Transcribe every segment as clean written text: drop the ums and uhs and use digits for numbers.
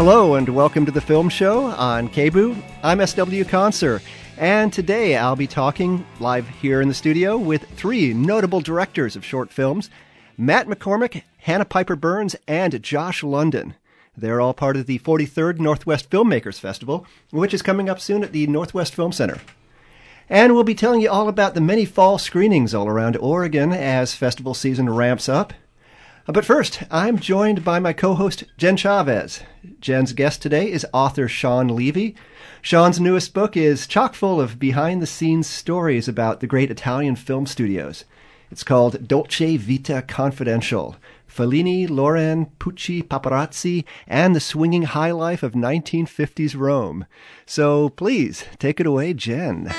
Hello and welcome to the Film Show on KBOO. I'm S.W. Conser, and today I'll be talking live here in the studio with three notable directors of short films, Matt McCormick, Hannah Piper Burns, and Josh London. They're all part of the 43rd Northwest Filmmakers Festival, which is coming up soon at the Northwest Film Center. And we'll be telling you all about the many fall screenings all around Oregon as festival season ramps up. But first, I'm joined by my co-host, Jen Chavez. Jen's guest today is author Shawn Levy. Shawn's newest book is chock full of behind-the-scenes stories about the great Italian film studios. It's called Dolce Vita Confidential, Fellini, Loren, Pucci, Paparazzi, and the swinging high life of 1950s Rome. So please, take it away, Jen.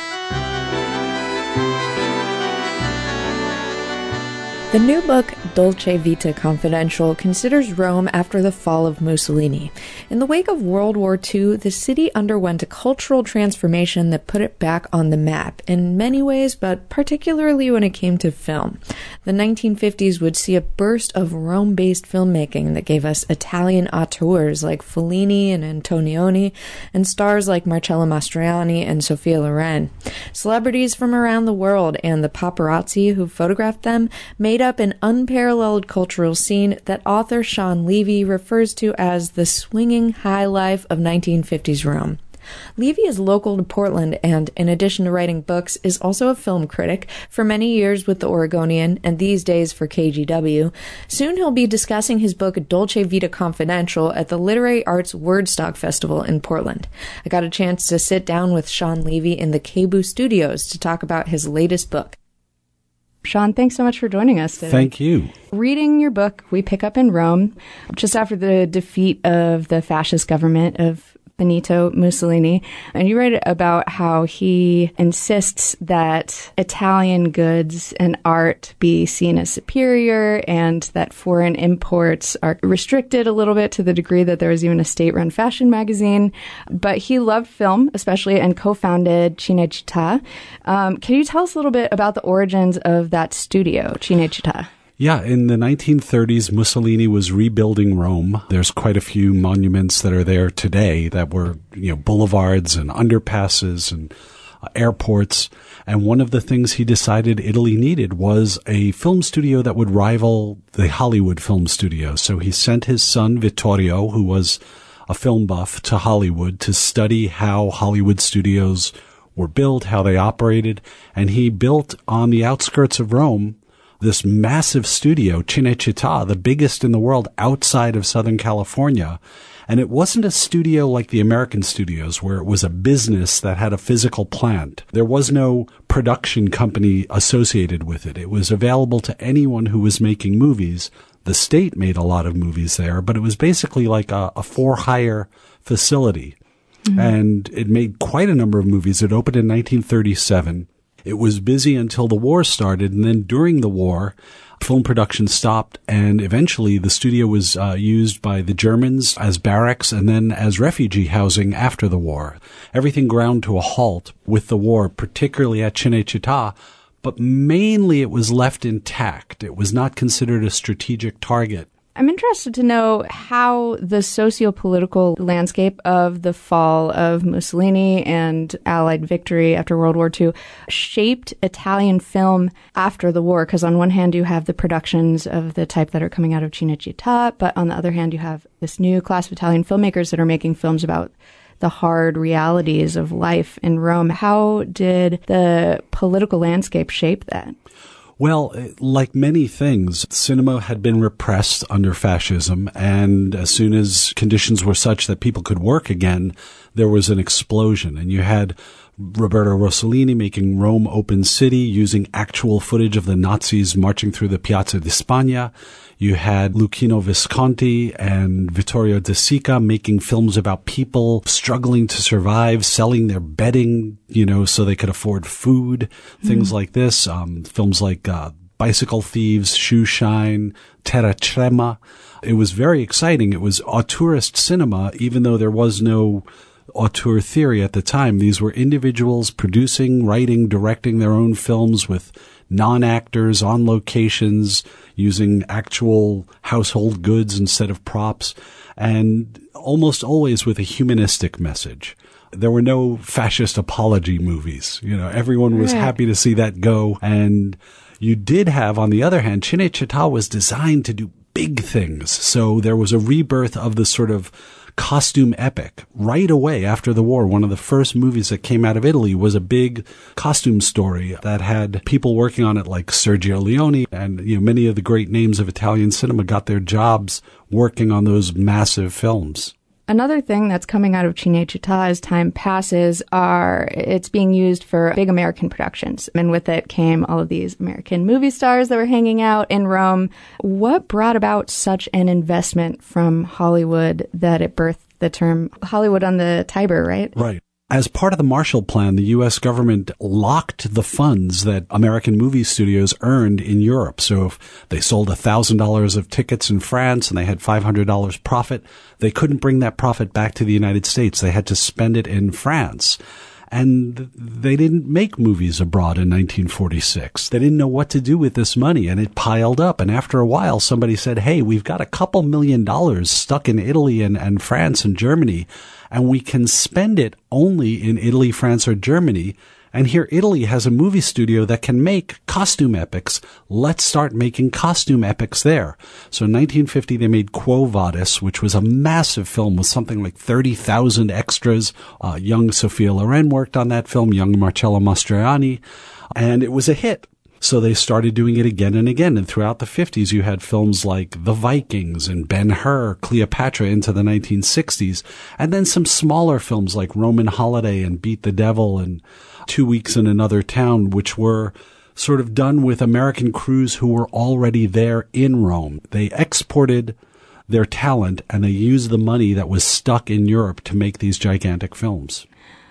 The new book, Dolce Vita Confidential, considers Rome after the fall of Mussolini. In the wake of World War II, the city underwent a cultural transformation that put it back on the map in many ways, but particularly when it came to film. The 1950s would see a burst of Rome-based filmmaking that gave us Italian auteurs like Fellini and Antonioni, and stars like Marcello Mastroianni and Sophia Loren. Celebrities from around the world and the paparazzi who photographed them made up an unparalleled cultural scene that author Shawn Levy refers to as the swinging high life of 1950s Rome. Levy is local to Portland and, in addition to writing books, is also a film critic, for many years with The Oregonian and these days for KGW. Soon he'll be discussing his book Dolce Vita Confidential at the Literary Arts Wordstock Festival in Portland. I got a chance to sit down with Shawn Levy in the KBOO studios to talk about his latest book. Shawn, thanks so much for joining us today. Thank you. Reading your book, we pick up in Rome, just after the defeat of the fascist government of Benito Mussolini, and you write about how he insists that Italian goods and art be seen as superior and that foreign imports are restricted a little bit to the degree that there was even a state-run fashion magazine. But he loved film, especially, and co-founded Cinecittà. Can you tell us a little bit about the origins of that studio, Cinecittà? Yeah, in the 1930s, Mussolini was rebuilding Rome. There's quite a few monuments that are there today that were, boulevards and underpasses and airports. And one of the things he decided Italy needed was a film studio that would rival the Hollywood film studio. So he sent his son, Vittorio, who was a film buff, to Hollywood to study how Hollywood studios were built, how they operated. And he built on the outskirts of Rome this massive studio, Cinecittà, the biggest in the world outside of Southern California. And it wasn't a studio like the American studios where it was a business that had a physical plant. There was no production company associated with it. It was available to anyone who was making movies. The state made a lot of movies there, but it was basically like a for-hire facility. Mm-hmm. And it made quite a number of movies. It opened in 1937. It was busy until the war started, and then during the war, film production stopped, and eventually the studio was used by the Germans as barracks and then as refugee housing after the war. Everything ground to a halt with the war, particularly at Cinecittà, but mainly it was left intact. It was not considered a strategic target. I'm interested to know how the socio-political landscape of the fall of Mussolini and Allied victory after World War II shaped Italian film after the war. Because on one hand, you have the productions of the type that are coming out of Cinecittà, but on the other hand, you have this new class of Italian filmmakers that are making films about the hard realities of life in Rome. How did the political landscape shape that? Well, like many things, cinema had been repressed under fascism, and as soon as conditions were such that people could work again, there was an explosion. And you had Roberto Rossellini making Rome Open City using actual footage of the Nazis marching through the Piazza di Spagna. You had Luchino Visconti and Vittorio De Sica making films about people struggling to survive, selling their bedding, so they could afford food, things like this. Films like Bicycle Thieves, Shoe Shine, Terra Trema. It was very exciting. It was auteurist cinema, even though there was no auteur theory at the time. These were individuals producing, writing, directing their own films with non-actors on locations, using actual household goods instead of props, and almost always with a humanistic message. There were no fascist apology movies. Everyone was happy to see that go. And you did have, on the other hand, Cinecittà was designed to do big things. So there was a rebirth of the sort of costume epic right away after the war. One of the first movies that came out of Italy was a big costume story that had people working on it like Sergio Leone, and many of the great names of Italian cinema got their jobs working on those massive films. Another thing that's coming out of Cinecittà as time passes it's being used for big American productions. And with it came all of these American movie stars that were hanging out in Rome. What brought about such an investment from Hollywood that it birthed the term Hollywood on the Tiber, right? Right. As part of the Marshall Plan, the U.S. government locked the funds that American movie studios earned in Europe. So if they sold $1,000 of tickets in France and they had $500 profit, they couldn't bring that profit back to the United States. They had to spend it in France. And they didn't make movies abroad in 1946. They didn't know what to do with this money, and it piled up. And after a while, somebody said, hey, we've got a couple $1 million stuck in Italy and France and Germany, and we can spend it only in Italy, France, or Germany. And here Italy has a movie studio that can make costume epics. Let's start making costume epics there. So in 1950, they made Quo Vadis, which was a massive film with something like 30,000 extras. Young Sophia Loren worked on that film, young Marcello Mastroianni, and it was a hit. So they started doing it again and again. And throughout the 50s, you had films like The Vikings and Ben-Hur, Cleopatra into the 1960s. And then some smaller films like Roman Holiday and Beat the Devil and 2 Weeks in Another Town, which were sort of done with American crews who were already there in Rome. They exported their talent and they used the money that was stuck in Europe to make these gigantic films.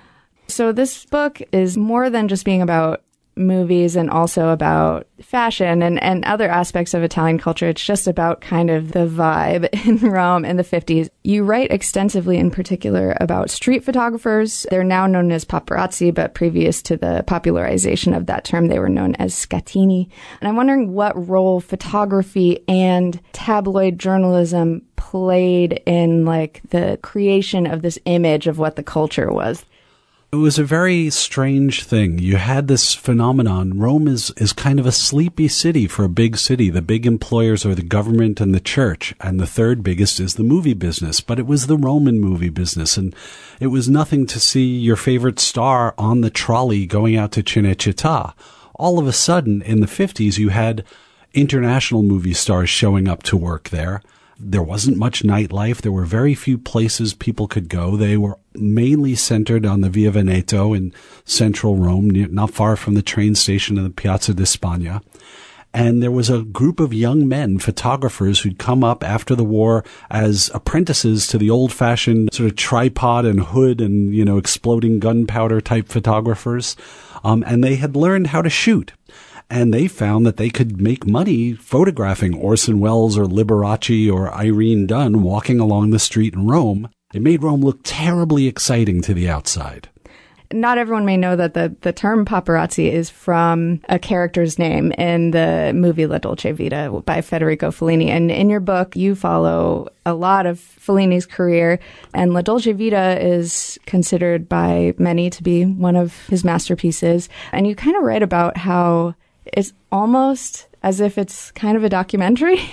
So this book is more than just being about movies and also about fashion and other aspects of Italian culture. It's just about kind of the vibe in Rome in the 50s. You write extensively in particular about street photographers. They're now known as paparazzi, but previous to the popularization of that term, they were known as scattini. And I'm wondering what role photography and tabloid journalism played in like the creation of this image of what the culture was. It was a very strange thing. You had this phenomenon. Rome is kind of a sleepy city for a big city. The big employers are the government and the church, and the third biggest is the movie business. But it was the Roman movie business, and it was nothing to see your favorite star on the trolley going out to Cinecittà. All of a sudden, in the 50s, you had international movie stars showing up to work there. There wasn't much nightlife. There were very few places people could go. They were mainly centered on the Via Veneto in central Rome, not far from the train station in the Piazza di Spagna. And there was a group of young men, photographers, who'd come up after the war as apprentices to the old-fashioned sort of tripod and hood and, exploding gunpowder type photographers. And they had learned how to shoot. And they found that they could make money photographing Orson Welles or Liberace or Irene Dunne walking along the street in Rome. It made Rome look terribly exciting to the outside. Not everyone may know that the term paparazzi is from a character's name in the movie La Dolce Vita by Federico Fellini. And in your book, you follow a lot of Fellini's career. And La Dolce Vita is considered by many to be one of his masterpieces. And you kind of write about how it's almost as if it's kind of a documentary.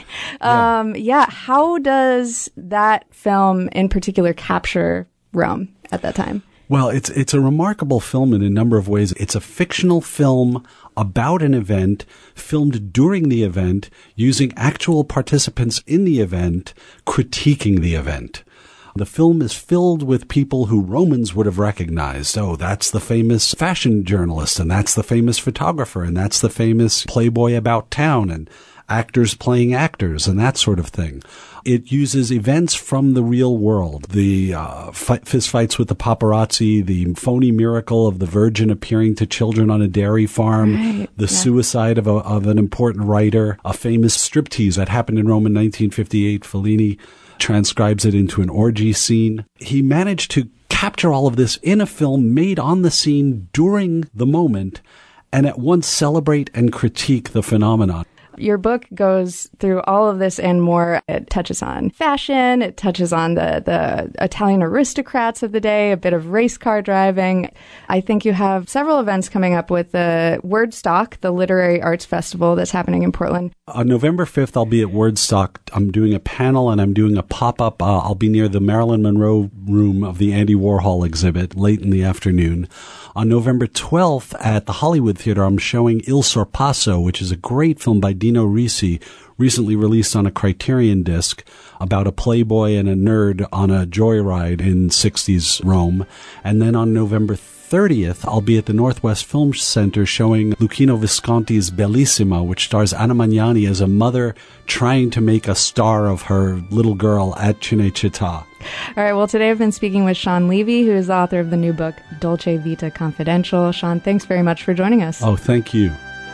How does that film in particular capture Rome at that time? Well, it's a remarkable film in a number of ways. It's a fictional film about an event, filmed during the event, using actual participants in the event, critiquing the event. The film is filled with people who Romans would have recognized. Oh, that's the famous fashion journalist, and that's the famous photographer, and that's the famous playboy about town, and actors playing actors, and that sort of thing. It uses events from the real world. The fistfights with the paparazzi, the phony miracle of the Virgin appearing to children on a dairy farm, the suicide of an important writer, a famous striptease that happened in Rome in 1958. Fellini transcribes it into an orgy scene. He managed to capture all of this in a film made on the scene during the moment and at once celebrate and critique the phenomenon. Your book goes through all of this and more. It touches on fashion. It touches on the Italian aristocrats of the day, a bit of race car driving. I think you have several events coming up with the Wordstock, the literary arts festival that's happening in Portland. On November 5th, I'll be at Wordstock. I'm doing a panel and I'm doing a pop-up. I'll be near the Marilyn Monroe room of the Andy Warhol exhibit late in the afternoon. On November 12th at the Hollywood Theater, I'm showing Il Sorpasso, which is a great film by Dino Risi, recently released on a Criterion disc, about a playboy and a nerd on a joyride in 60s Rome. And then on November 30th, I'll be at the Northwest Film Center showing Luchino Visconti's Bellissima, which stars Anna Magnani as a mother trying to make a star of her little girl at Cinecittà. All right, well, today I've been speaking with Shawn Levy, who is the author of the new book, Dolce Vita Confidential. Shawn, thanks very much for joining us. Oh, thank you.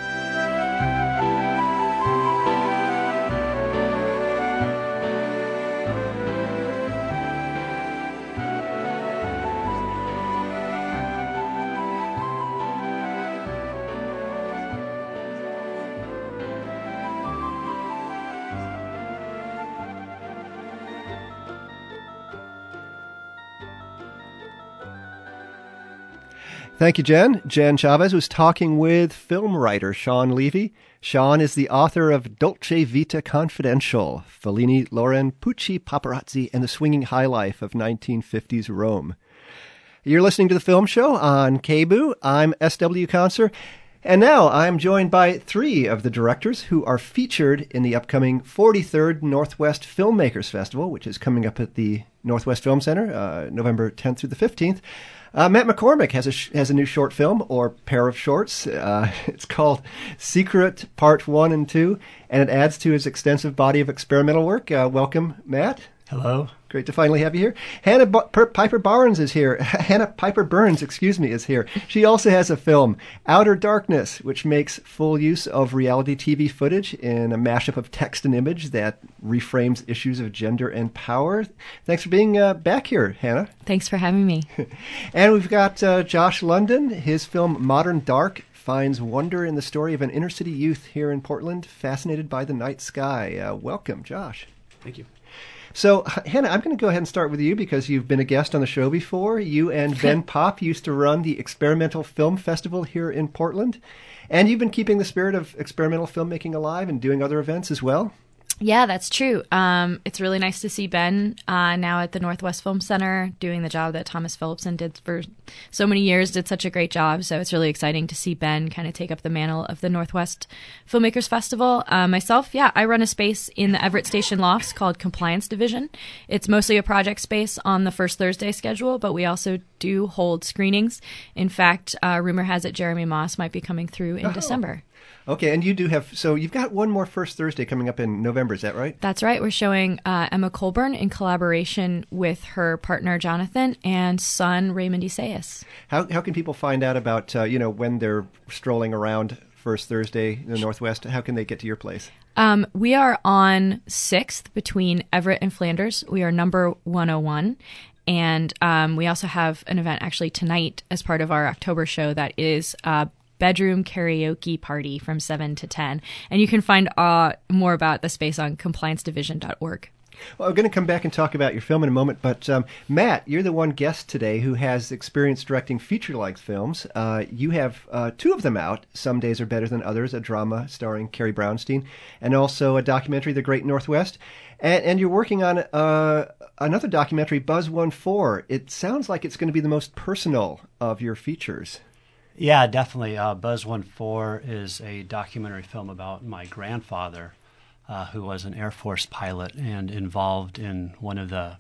Thank you, Jen. Jen Chavez was talking with film writer Shawn Levy. Shawn is the author of Dolce Vita Confidential, Fellini, Loren, Pucci, Paparazzi, and the Swinging High Life of 1950s Rome. You're listening to The Film Show on KBOO. I'm S.W. Conser. And now I'm joined by three of the directors who are featured in the upcoming 43rd Northwest Filmmakers Festival, which is coming up at the Northwest Film Center, November 10th through the 15th. Matt McCormick has a new short film, or pair of shorts. It's called Secret Part 1 and 2, and it adds to his extensive body of experimental work. Welcome, Matt. Hello. Great to finally have you here. Hannah Piper Burns is here. Hannah Piper Burns, is here. She also has a film, Outer Darkness, which makes full use of reality TV footage in a mashup of text and image that reframes issues of gender and power. Thanks for being back here, Hannah. Thanks for having me. And we've got Josh London. His film, Modern Dark, finds wonder in the story of an inner-city youth here in Portland, fascinated by the night sky. Welcome, Josh. Thank you. So, Hannah, I'm going to go ahead and start with you because you've been a guest on the show before. You and Ben Popp used to run the Experimental Film Festival here in Portland. And you've been keeping the spirit of experimental filmmaking alive and doing other events as well. Yeah, that's true. It's really nice to see Ben now at the Northwest Film Center doing the job that Thomas Phillipson did for so many years, did such a great job. So it's really exciting to see Ben kind of take up the mantle of the Northwest Filmmakers Festival. Myself, I run a space in the Everett Station Lofts called Compliance Division. It's mostly a project space on the first Thursday schedule, but we also do hold screenings. In fact, rumor has it Jeremy Moss might be coming through in December. Okay, and you do have, so you've got one more First Thursday coming up in November, is that right? That's right. We're showing Emma Colburn in collaboration with her partner, Jonathan, and son, Raymond Isaias. How can people find out about, when they're strolling around First Thursday in the Northwest? How can they get to your place? We are on 6th between Everett and Flanders. We are number 101. And we also have an event actually tonight as part of our October show that is bedroom karaoke party from 7 to 10. And you can find more about the space on compliancedivision.org. Well, I'm going to come back and talk about your film in a moment, but Matt, you're the one guest today who has experience directing feature-length films. You have two of them out, Some Days Are Better Than Others, a drama starring Carrie Brownstein, and also a documentary, The Great Northwest. And you're working on another documentary, Buzz 1-4. It sounds like it's going to be the most personal of your features. Yeah, definitely. Buzz 1-4 is a documentary film about my grandfather, who was an Air Force pilot and involved in one of the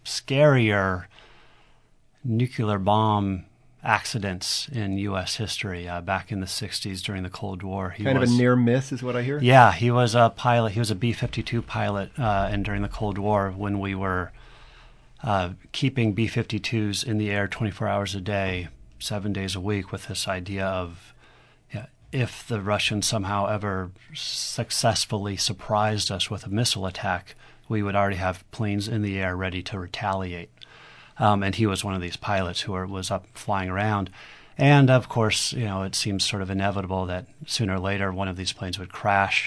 scarier nuclear bomb accidents in U.S. history back in the 60s during the Cold War. He kind of a near miss is what I hear? Yeah, he was a pilot. He was a B-52 pilot, and during the Cold War when we were keeping B-52s in the air 24 hours a day, 7 days a week, with this idea of if the Russians somehow ever successfully surprised us with a missile attack, we would already have planes in the air ready to retaliate. And he was one of these pilots who was up flying around. And of course, it seems sort of inevitable that sooner or later one of these planes would crash.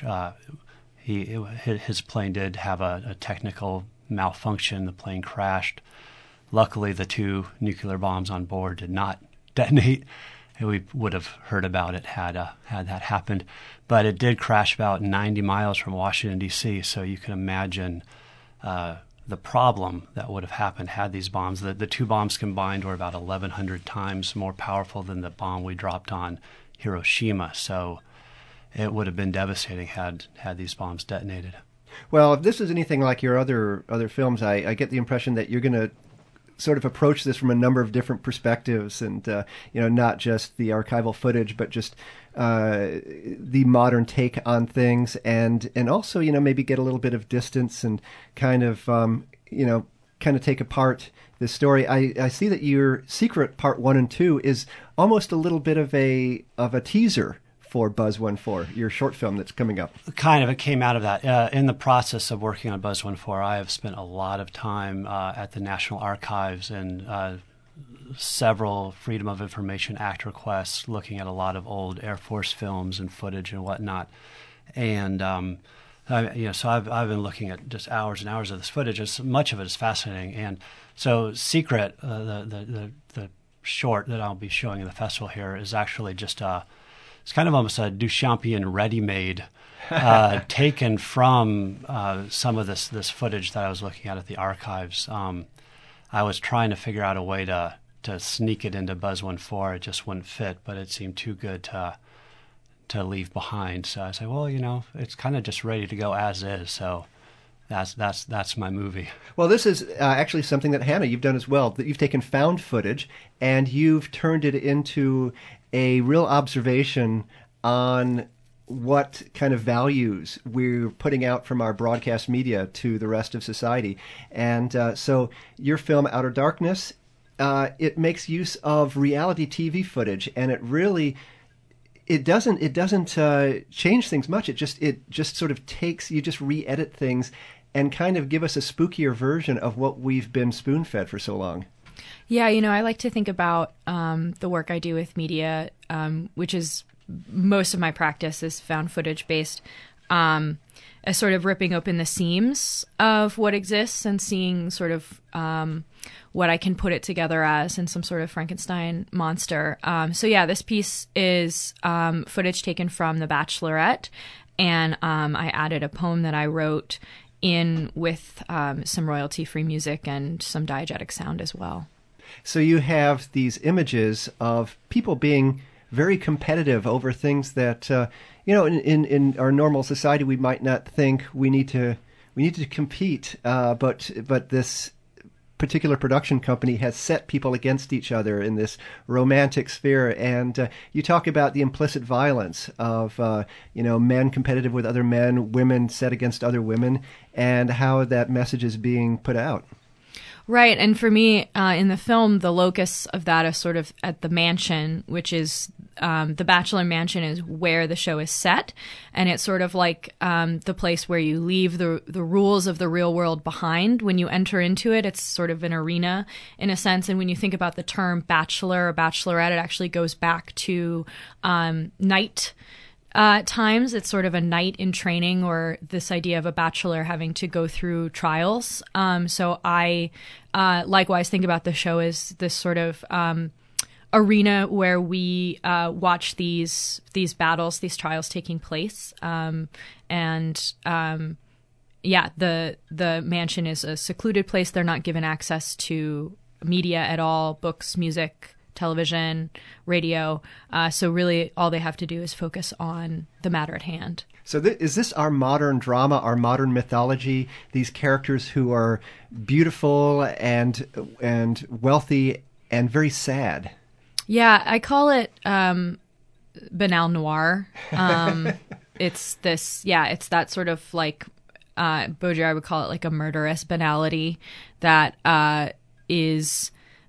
His plane did have a technical malfunction. The plane crashed. Luckily, the 2 nuclear bombs on board did not detonate. We would have heard about it had that happened. But it did crash about 90 miles from Washington, D.C., so you can imagine the problem that would have happened had these bombs. The 2 bombs combined were about 1,100 times more powerful than the bomb we dropped on Hiroshima, so it would have been devastating had these bombs detonated. Well, if this is anything like your other films, I get the impression that you're going to sort of approach this from a number of different perspectives, and not just the archival footage, but just the modern take on things, and also maybe get a little bit of distance and kind of take apart this story. I see that your Secret Part 1 and 2 is almost a little bit of a teaser for Buzz 1-4, your short film that's coming up. Kind of. It came out of that. In the process of working on Buzz 1-4, I have spent a lot of time at the National Archives and several Freedom of Information Act requests, looking at a lot of old Air Force films and footage and whatnot. And so I've been looking at just hours and hours of this footage. Much of it is fascinating. And so Secret, the short that I'll be showing in the festival here, is actually just it's kind of almost a Duchampian ready-made, taken from some of this footage that I was looking at the archives. I was trying to figure out a way to sneak it into Buzz 1-4. It just wouldn't fit, but it seemed too good to leave behind. So I said, well, it's kind of just ready to go as is. So that's my movie. Well, this is actually something that, Hannah, you've done as well. That you've taken found footage and you've turned it into a real observation on what kind of values we're putting out from our broadcast media to the rest of society. And so your film, Outer Darkness, it makes use of reality TV footage, and it doesn't change things much. It just sort of takes, you just re-edit things and kind of give us a spookier version of what we've been spoon-fed for so long. Yeah, I like to think about the work I do with media, which is most of my practice is found footage based, as sort of ripping open the seams of what exists and seeing sort of what I can put it together as in some sort of Frankenstein monster. So yeah, this piece is footage taken from The Bachelorette, and I added a poem that I wrote in with some royalty-free music and some diegetic sound as well. So you have these images of people being very competitive over things that, in our normal society we might not think we need to compete, but this particular production company has set people against each other in this romantic sphere, and you talk about the implicit violence of men competitive with other men, women set against other women, and how that message is being put out. Right, and for me, in the film, the locus of that is sort of at the mansion, which is the Bachelor Mansion is where the show is set, and it's sort of like the place where you leave the rules of the real world behind. When you enter into it, it's sort of an arena in a sense, and when you think about the term bachelor or bachelorette, it actually goes back to knight times. It's sort of a knight in training, or this idea of a bachelor having to go through trials. So I likewise think about the show as this sort of arena where we watch these battles, these trials taking place. The mansion is a secluded place. They're not given access to media at all, books, music, television, radio. So really all they have to do is focus on the matter at hand. So is this our modern drama, our modern mythology, these characters who are beautiful and wealthy and very sad? Yeah, I call it banal noir. It's that sort of like, Baudrillard would call it like a murderous banality that is,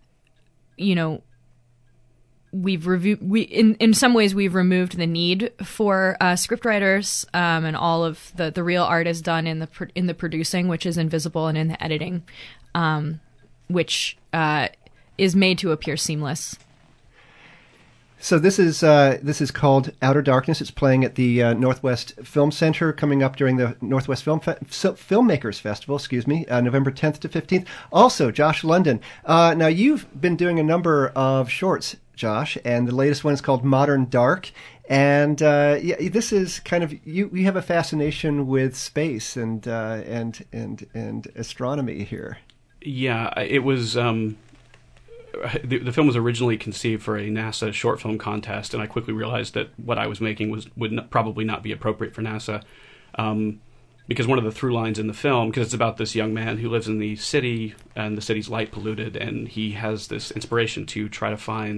in some ways we've removed the need for scriptwriters, and all of the real art is done in the producing, which is invisible, and in the editing, which is made to appear seamless. So this is called Outer Darkness. It's playing at the Northwest Film Center, coming up during the Northwest Filmmakers Festival. November 10th to 15th. Also, Josh London. Now you've been doing a number of shorts, Josh, and the latest one is called Modern Dark. And this is kind of you have a fascination with space and astronomy here. Yeah, it was. The film was originally conceived for a NASA short film contest, and I quickly realized that what I was making would probably not be appropriate for NASA, because one of the through lines in the film, because it's about this young man who lives in the city, and the city's light polluted, and he has this inspiration to try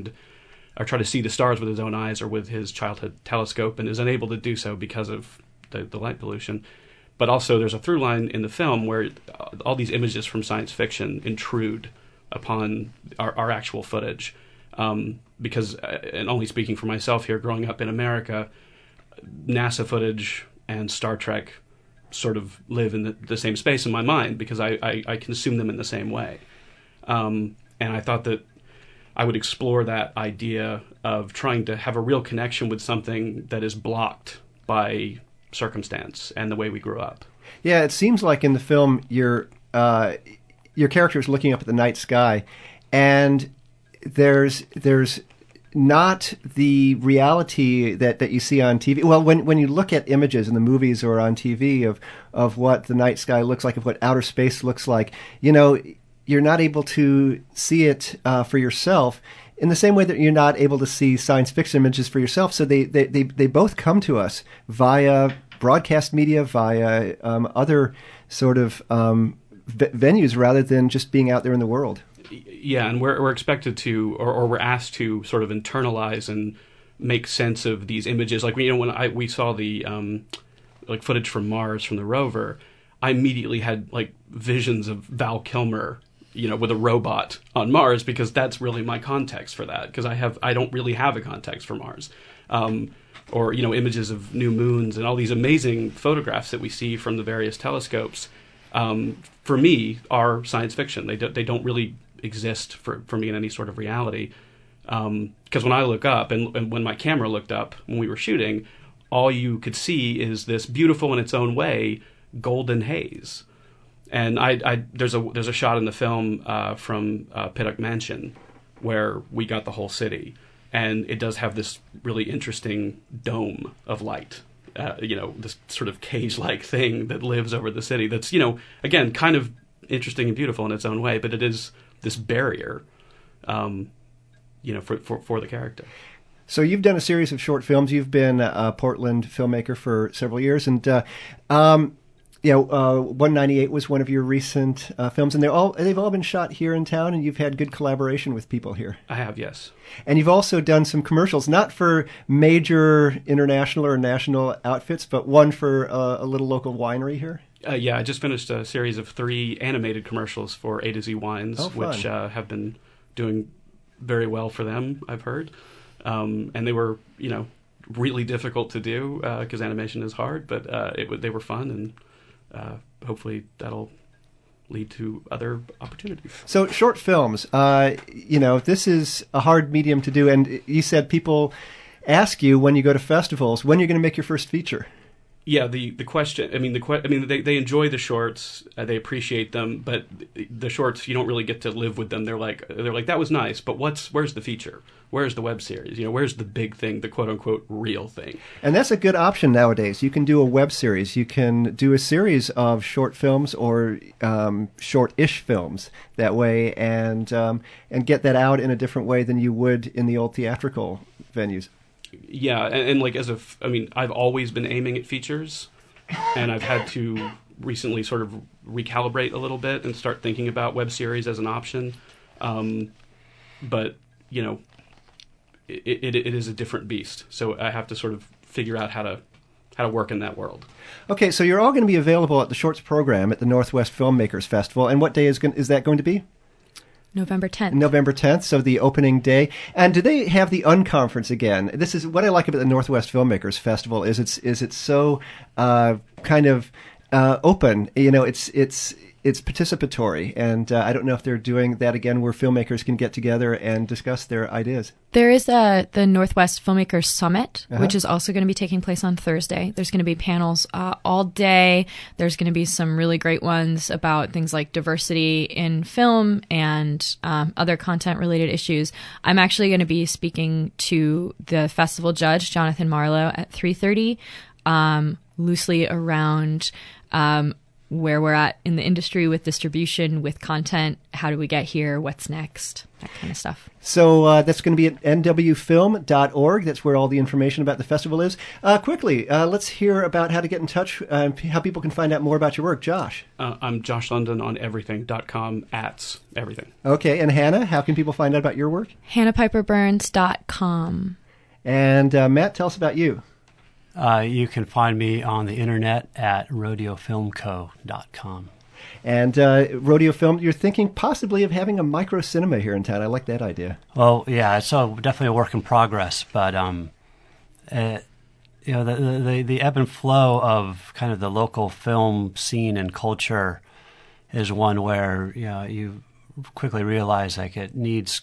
to see the stars with his own eyes or with his childhood telescope, and is unable to do so because of the light pollution. But also there's a through line in the film where all these images from science fiction intrude upon our actual footage. Because, and only speaking for myself here, growing up in America, NASA footage and Star Trek sort of live in the same space in my mind because I consume them in the same way. And I thought that I would explore that idea of trying to have a real connection with something that is blocked by circumstance and the way we grew up. Yeah, it seems like in the film your character is looking up at the night sky, and there's not the reality that you see on TV. Well, when you look at images in the movies or on TV of what the night sky looks like, of what outer space looks like, you're not able to see it for yourself in the same way that you're not able to see science fiction images for yourself. So they both come to us via broadcast media, via other sort of venues rather than just being out there in the world. Yeah, and we're expected to, or we're asked to sort of internalize and make sense of these images. Like, when we saw the like footage from Mars from the rover, I immediately had like visions of Val Kilmer, with a robot on Mars, because that's really my context for that. Because I don't really have a context for Mars, or images of new moons and all these amazing photographs that we see from the various telescopes. For me, are science fiction. They don't really exist for me in any sort of reality. Because when I look up, and when my camera looked up when we were shooting, all you could see is this beautiful in its own way golden haze. And there's a shot in the film from Pittock Mansion where we got the whole city, and it does have this really interesting dome of light. This sort of cage-like thing that lives over the city. That's again kind of interesting and beautiful in its own way, but it is this barrier, for the character. So you've done a series of short films. You've been a Portland filmmaker for several years, and 198 was one of your recent films, and they've all been shot here in town, and you've had good collaboration with people here. I have, yes. And you've also done some commercials, not for major international or national outfits, but one for a little local winery here. Yeah, I just finished a series of 3 animated commercials for A to Z Wines, which have been doing very well for them, I've heard. And they were, really difficult to do because animation is hard, but they were fun, and hopefully that'll lead to other opportunities. So short films, this is a hard medium to do, and you said people ask you when you go to festivals, when you're going to make your first feature. Yeah, the question. They enjoy the shorts, they appreciate them, but the shorts, you don't really get to live with them. They're like that was nice, but where's the feature? Where's the web series? Where's the big thing, the quote unquote real thing? And that's a good option nowadays. You can do a web series. You can do a series of short films or short-ish films that way, and get that out in a different way than you would in the old theatrical venues. Yeah, and I've always been aiming at features, and I've had to recently sort of recalibrate a little bit and start thinking about web series as an option. But it is a different beast, so I have to sort of figure out how to work in that world. Okay, so you're all going to be available at the Shorts program at the Northwest Filmmakers Festival, and what day is that going to be? November 10th. November 10th, so the opening day. And do they have the unconference again? This is what I like about the Northwest Filmmakers Festival is it's so kind of open. It's it's participatory, and I don't know if they're doing that again where filmmakers can get together and discuss their ideas. There is the Northwest Filmmakers Summit, which is also going to be taking place on Thursday. There's going to be panels all day. There's going to be some really great ones about things like diversity in film and other content-related issues. I'm actually going to be speaking to the festival judge, Jonathan Marlowe, at 3:30, loosely around where we're at in the industry with distribution, with content, how do we get here, what's next, that kind of stuff. So that's going to be at nwfilm.org. That's where all the information about the festival is. Quickly, let's hear about how to get in touch, how people can find out more about your work. Josh. I'm Josh London on everything.com, @everything. Okay, and Hannah, how can people find out about your work? HannahPiperBurns.com. And Matt, tell us about you. You can find me on the internet at rodeofilmco.com. And Rodeo Film, you're thinking possibly of having a micro cinema here in town. I like that idea. Well, yeah, it's definitely a work in progress, but the ebb and flow of kind of the local film scene and culture is one where you quickly realize like it needs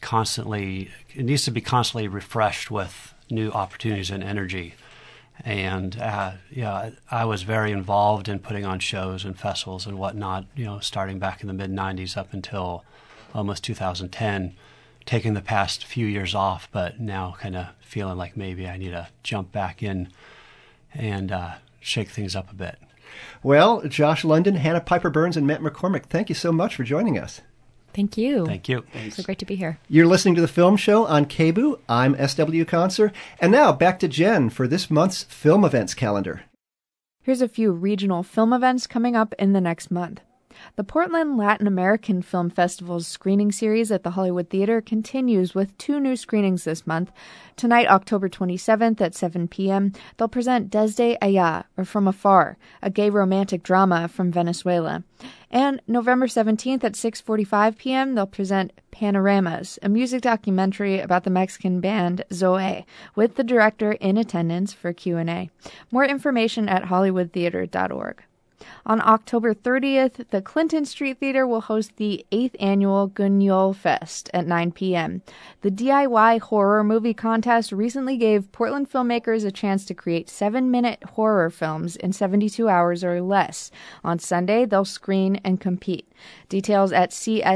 to be constantly refreshed with new opportunities and energy. And I was very involved in putting on shows and festivals and whatnot, starting back in the mid-'90s up until almost 2010, taking the past few years off, but now kind of feeling like maybe I need to jump back in and shake things up a bit. Well, Josh London, Hannah Piper-Burns, and Matt McCormick, thank you so much for joining us. Thank you. Thank you. It's so great to be here. You're listening to The Film Show on KBOO. I'm S.W. Conser. And now back to Jen for this month's film events calendar. Here's a few regional film events coming up in the next month. The Portland Latin American Film Festival's screening series at the Hollywood Theater continues with 2 new screenings this month. Tonight, October 27th at 7 p.m., they'll present Desde Allá, or From Afar, a gay romantic drama from Venezuela. And November 17th at 6:45 p.m., they'll present Panoramas, a music documentary about the Mexican band Zoe, with the director in attendance for Q&A. More information at hollywoodtheater.org. On October 30th, the Clinton Street Theater will host the 8th annual Guignol Fest at 9 p.m. The DIY horror movie contest recently gave Portland filmmakers a chance to create 7-minute horror films in 72 hours or less. On Sunday, they'll screen and compete. Details at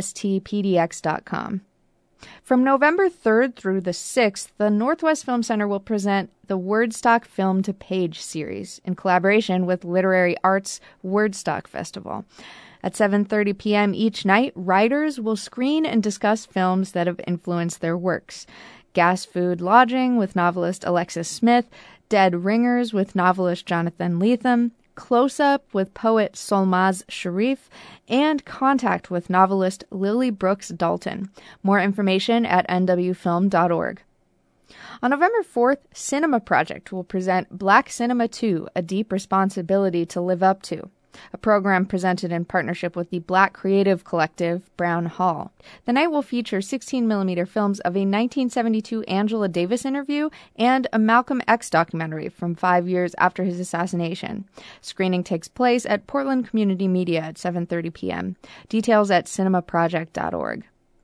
cstpdx.com. From November 3rd through the 6th, the Northwest Film Center will present the Wordstock Film to Page series in collaboration with Literary Arts Wordstock Festival. At 7:30 p.m. each night, writers will screen and discuss films that have influenced their works. Gas Food Lodging with novelist Alexis Smith, Dead Ringers with novelist Jonathan Lethem, Close Up with poet Solmaz Sharif, and Contact with novelist Lily Brooks Dalton. More information at nwfilm.org. On November 4th, Cinema Project will present Black Cinema 2, A Deep Responsibility to Live Up To, a program presented in partnership with the Black Creative Collective, Brown Hall. The night will feature 16mm films of a 1972 Angela Davis interview and a Malcolm X documentary from 5 years after his assassination. Screening takes place at Portland Community Media at 7:30 p.m. Details at cinemaproject.org.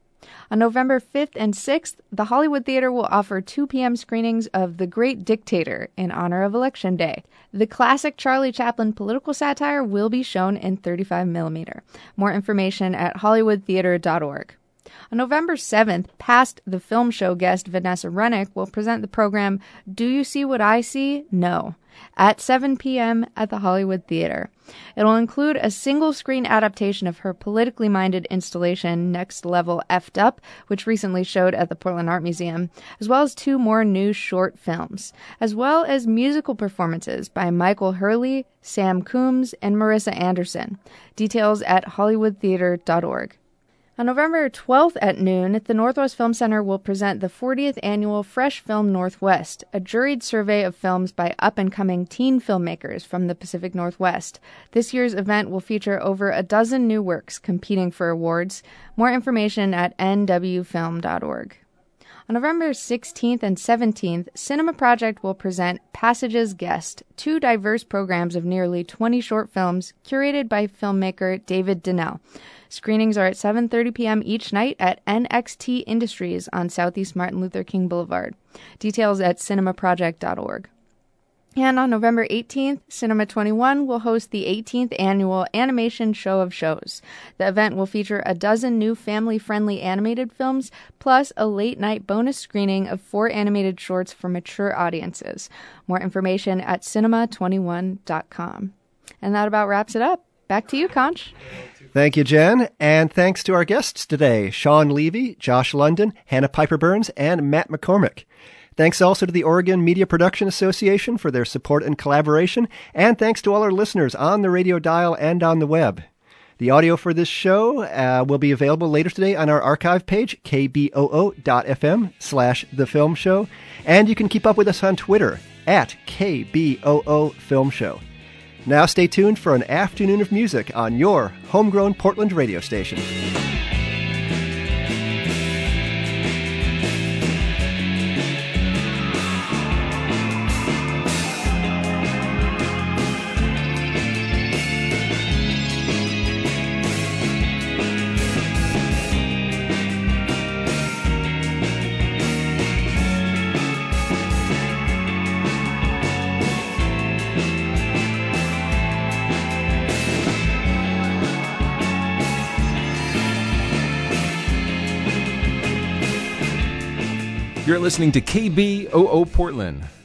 On November 5th and 6th, the Hollywood Theater will offer 2 p.m. screenings of The Great Dictator in honor of Election Day. The classic Charlie Chaplin political satire will be shown in 35mm. More information at hollywoodtheater.org. On November 7th, past The Film Show guest Vanessa Rennick will present the program Do You See What I See? No, at 7 p.m. at the Hollywood Theater. It'll include a single-screen adaptation of her politically minded installation Next Level Effed Up, which recently showed at the Portland Art Museum, as well as 2 more new short films, as well as musical performances by Michael Hurley, Sam Coombs, and Marissa Anderson. Details at hollywoodtheater.org. On November 12th at noon, the Northwest Film Center will present the 40th annual Fresh Film Northwest, a juried survey of films by up-and-coming teen filmmakers from the Pacific Northwest. This year's event will feature over a dozen new works competing for awards. More information at nwfilm.org. On November 16th and 17th, Cinema Project will present Passages Guest, 2 diverse programs of nearly 20 short films curated by filmmaker David Donnell. Screenings are at 7:30 p.m. each night at NXT Industries on Southeast Martin Luther King Boulevard. Details at cinemaproject.org. And on November 18th, Cinema 21 will host the 18th annual Animation Show of Shows. The event will feature a dozen new family-friendly animated films, plus a late-night bonus screening of 4 animated shorts for mature audiences. More information at cinema21.com. And that about wraps it up. Back to you, Conch. Thank you, Jen. And thanks to our guests today, Sean Levy, Josh London, Hannah Piper Burns, and Matt McCormick. Thanks also to the Oregon Media Production Association for their support and collaboration, and thanks to all our listeners on the radio dial and on the web. The audio for this show will be available later today on our archive page, kboo.fm/The Film Show, and you can keep up with us on Twitter at KBOO Film Show. Now stay tuned for an afternoon of music on your homegrown Portland radio station. You're listening to KBOO Portland,